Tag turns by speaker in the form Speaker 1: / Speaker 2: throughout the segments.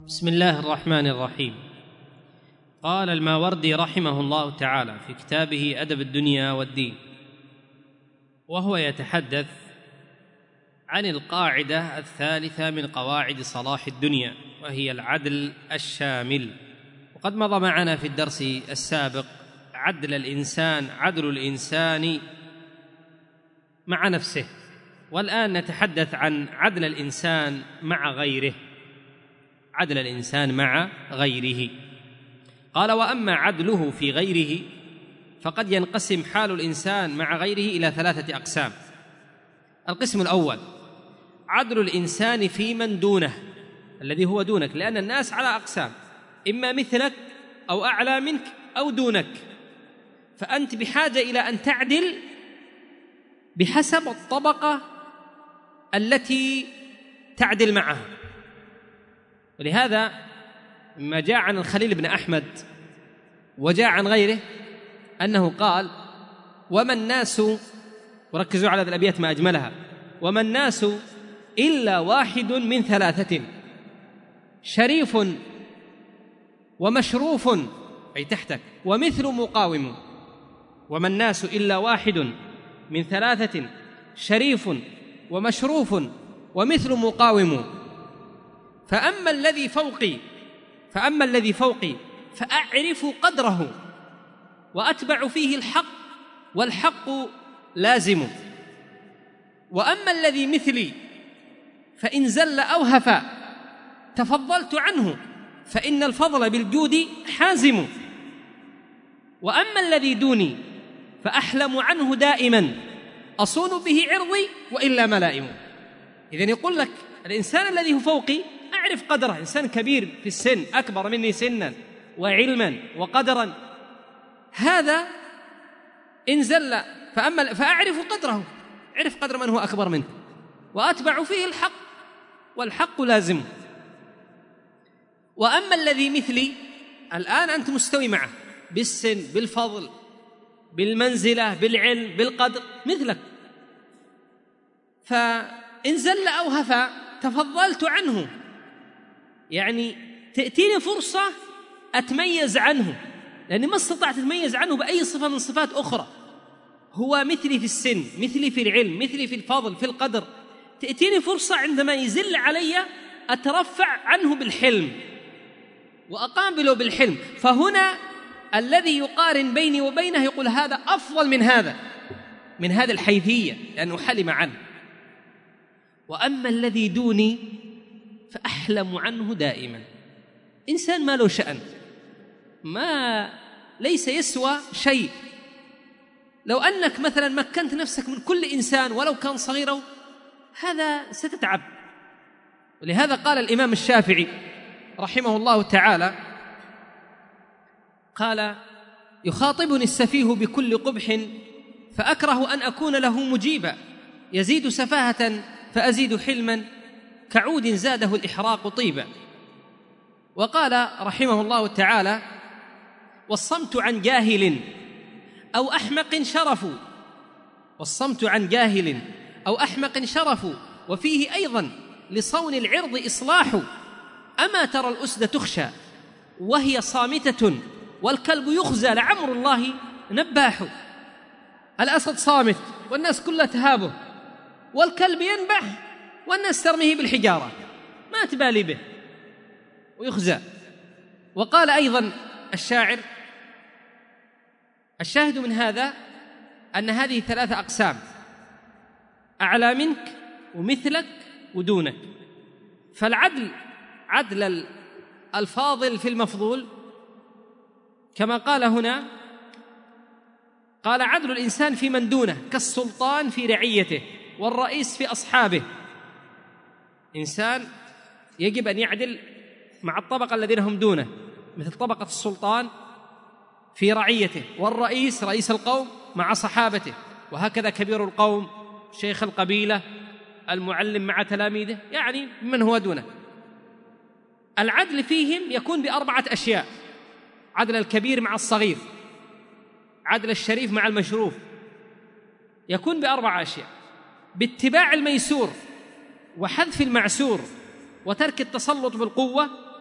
Speaker 1: بسم الله الرحمن الرحيم. قال الماوردي رحمه الله تعالى في كتابه أدب الدنيا والدين، وهو يتحدث عن القاعدة الثالثة من قواعد صلاح الدنيا، وهي العدل الشامل. وقد مضى معنا في الدرس السابق عدل الإنسان مع نفسه، والآن نتحدث عن عدل الإنسان مع غيره. عدل الإنسان مع غيره. قال: وأما عدله في غيره فقد ينقسم حال الإنسان مع غيره إلى 3 أقسام. القسم الأول عدل الإنسان في من دونه، الذي هو دونك، لأن الناس على أقسام: إما مثلك أو أعلى منك أو دونك، فأنت بحاجة إلى أن تعدل بحسب الطبقة التي تعدل معها. ولهذا ما جاء عن الخليل بن أحمد وجاء عن غيره أنه قال: وما الناس، وركزوا على هذه الأبيات ما أجملها، وما الناس إلا واحد من 3: شريف ومشروف، أي تحتك، ومثل مقاوم. وما الناس إلا واحد من 3: شريف ومشروف ومثل مقاوم. فأما الذي فوقي فأعرف قدره وأتبع فيه الحق، والحق لازم. وأما الذي مثلي فإن زل أو هفى تفضلت عنه، فإن الفضل بالجود حازم. وأما الذي دوني فأحلم عنه دائما، أصون به عرضي وإلا ملائم. إذن يقول لك الإنسان الذي هو فوقي أعرف قدره، إنسان كبير في السن، أكبر مني سنا وعلما وقدرا، هذا إن زل فأعرف قدره، أعرف قدر من هو أكبر منه، وأتبع فيه الحق، والحق لازم. وأما الذي مثلي، الآن أنت مستوي معه بالسن، بالفضل، بالمنزلة، بالعلم، بالقدر، مثلك، فإن زل أو هفى تفضلت عنه، يعني تأتيني فرصة أتميز عنه، لأني ما استطعت أتميز عنه بأي صفة من صفات أخرى. هو مثلي في السن، مثلي في العلم، مثلي في الفضل، في القدر، تأتيني فرصة عندما يزل علي أترفع عنه بالحلم وأقابله بالحلم. فهنا الذي يقارن بيني وبينه يقول هذا أفضل من هذا الحيثية، لأنه حلم عنه. وأما الذي دوني فأحلم عنه دائما. إنسان ما له شأن، ليس يسوى شيء. لو أنك مثلا مكنت نفسك من كل إنسان ولو كان صغيرا، هذا ستتعب. ولهذا قال الإمام الشافعي رحمه الله تعالى، قال: يخاطبني السفيه بكل قبح فأكره أن أكون له مجيبا، يزيد سفاهة فأزيد حلما، كعود زاده الإحراق طيبا. وقال رحمه الله تعالى: والصمت عن جاهل أو أحمق شرف، والصمت عن جاهل أو أحمق شرف، وفيه أيضا لصون العرض إصلاح. أما ترى الأسد تخشى وهي صامتة، والكلب يخزى لعمر الله نباح. الأسد صامت والناس كلها تهابه، والكلب ينبح والناس ترميه بالحجارة، ما تبالي به ويخزى. وقال أيضا الشاعر: الشاهد من هذا أن هذه 3 أقسام: أعلى منك ومثلك ودونك. فالعدل عدل الفاضل في المفضول، كما قال هنا، قال: عدل الإنسان في من دونه كالسلطان في رعيته والرئيس في أصحابه. إنسان يجب أن يعدل مع الطبقة الذين هم دونه، مثل طبقة السلطان في رعيته، والرئيس رئيس القوم مع صحابته، وهكذا كبير القوم، شيخ القبيلة، المعلم مع تلاميذه، يعني من هو دونه. العدل فيهم يكون ب4 أشياء: عدل الكبير مع الصغير، عدل الشريف مع المشروف، يكون ب4 أشياء: باتباع الميسور وحذف المعسور وترك التسلط بالقوة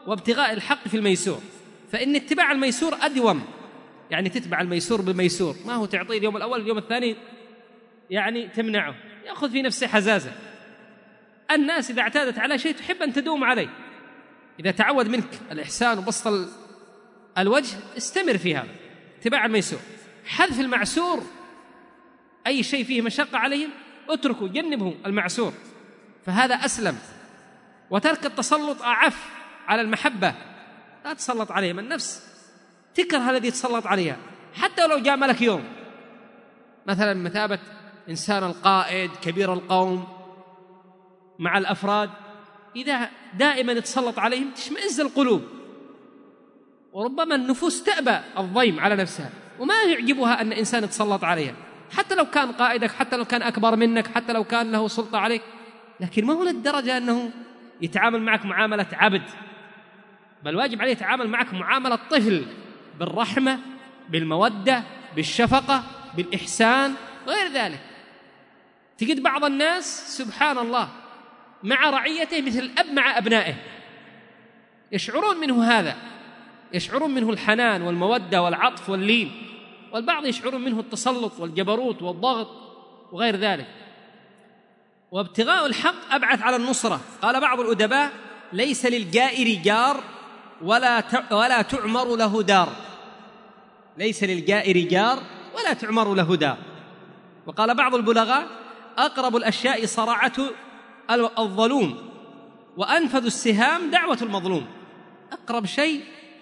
Speaker 1: وابتغاء الحق في الميسور، فإن اتباع الميسور أدوم، يعني تتبع الميسور بالميسور، ما هو تعطيه اليوم الأول اليوم الثاني يعني تمنعه، يأخذ في نفسه حزازة. الناس إذا اعتادت على شيء تحب أن تدوم عليه، إذا تعود منك الإحسان وبسط الوجه استمر في هذا اتباع الميسور. حذف المعسور، أي شيء فيه مشقة عليهم اتركوا، جنبه المعسور، فهذا أسلم. وترك التسلط أعف على المحبة، لا تسلط عليهم، النفس تكره الذي تسلط عليها حتى لو جاء ملك يوم، مثلا مثابة إنسان القائد كبير القوم مع الأفراد، إذا دائما يتسلط عليهم تشمئز القلوب، وربما النفوس تأبى الضيم على نفسها وما يعجبها أن إنسان يتسلط عليها، حتى لو كان قائدك، حتى لو كان أكبر منك، حتى لو كان له سلطة عليك، لكن ما هو للدرجة أنه يتعامل معك معاملة عبد، بل واجب عليه يتعامل معك معاملة طفل، بالرحمة، بالمودة، بالشفقة، بالإحسان وغير ذلك. تجد بعض الناس سبحان الله مع رعيته مثل الأب مع أبنائه، يشعرون منه هذا، يشعرون منه الحنان والمودة والعطف واللين، والبعض يشعرون منه التسلط والجبروت والضغط وغير ذلك. وابتغاء الحق أبعث على النصرة. قال بعض الأدباء: ليس للجائر جار ولا تعمر له دار، ليس للجائر جار ولا تعمر له دار. وقال بعض البلغاء: أقرب الأشياء صرعة الظلوم وأنفذ السهام دعوة المظلوم. أقرب شيء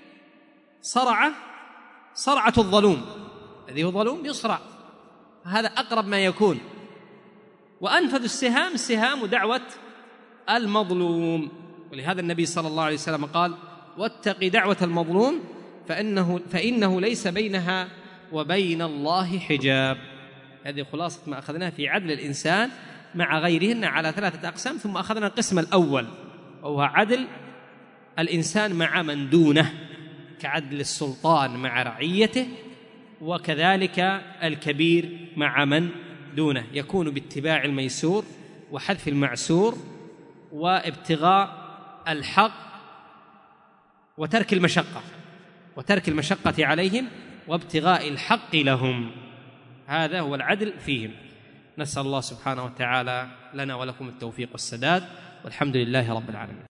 Speaker 1: صرعة الظلوم، الذي هو ظلوم يصرع، هذا أقرب ما يكون. وأنفذ السهام دعوة المظلوم. ولهذا النبي صلى الله عليه وسلم قال: واتق دعوة المظلوم فإنه ليس بينها وبين الله حجاب. هذه خلاصة ما أخذناه في عدل الإنسان مع غيرهن على 3 أقسام. ثم أخذنا القسم الأول وهو عدل الإنسان مع من دونه، كعدل السلطان مع رعيته، وكذلك الكبير مع من دونه، يكون باتباع الميسور وحذف المعسور وابتغاء الحق وترك المشقة عليهم وابتغاء الحق لهم. هذا هو العدل فيهم. نسأل الله سبحانه وتعالى لنا ولكم التوفيق والسداد، والحمد لله رب العالمين.